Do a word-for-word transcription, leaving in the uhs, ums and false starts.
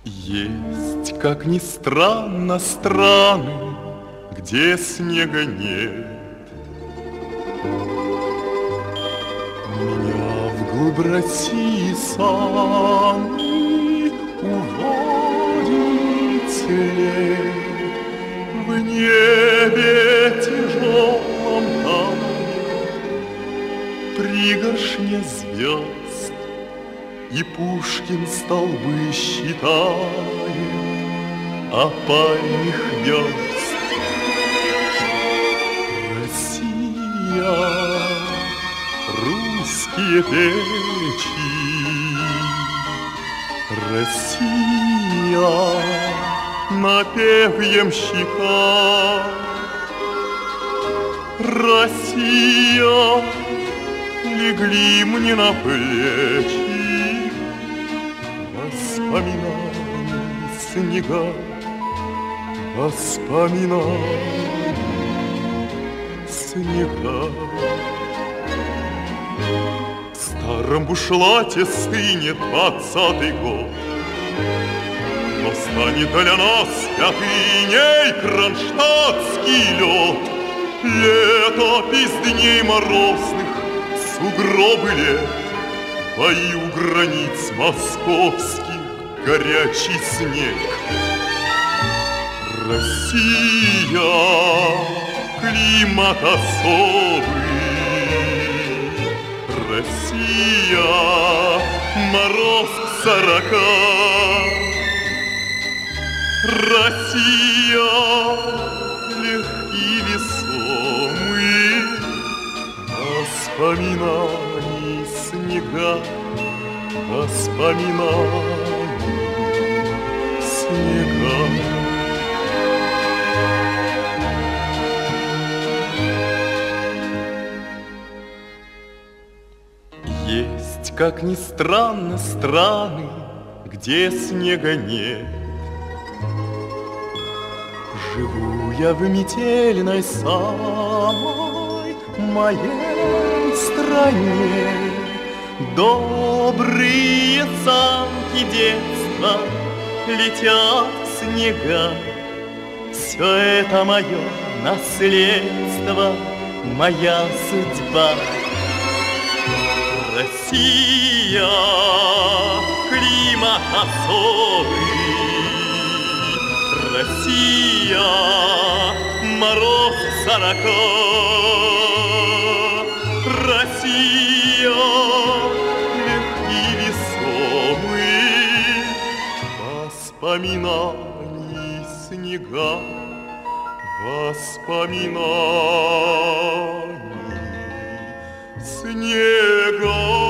Есть, как ни странно, страны, где снега нет. Меня вглубь России сами уводит след. В небе тяжелом там пригоршня звезд, и Пушкин столбы считает, а пальмих верст. Россия, русские печи, Россия, напев ямщика, Россия, легли мне на плечи воспоминаний снега, воспоминаний снега. В старом бушлате стынет двадцатый год, но станет для нас святыней кронштадтский лед. Летопись дней морозных, сугробы лет, бои у границ московских, горячий снег. Россия, климат особый, Россия, мороз к сорока. Россия, легкий весомый, воспоминаний снега, воспоминаний снега. Есть, как ни странно, страны, где снега нет. Живу я в метельной самой моей стране. Добрые санки детства летят в снега. Все это мое наследство, моя судьба. Россия, климат особый, Россия, мороз сорока. Россия, легкий весомый, воспоминаний снега, воспоминаний снега.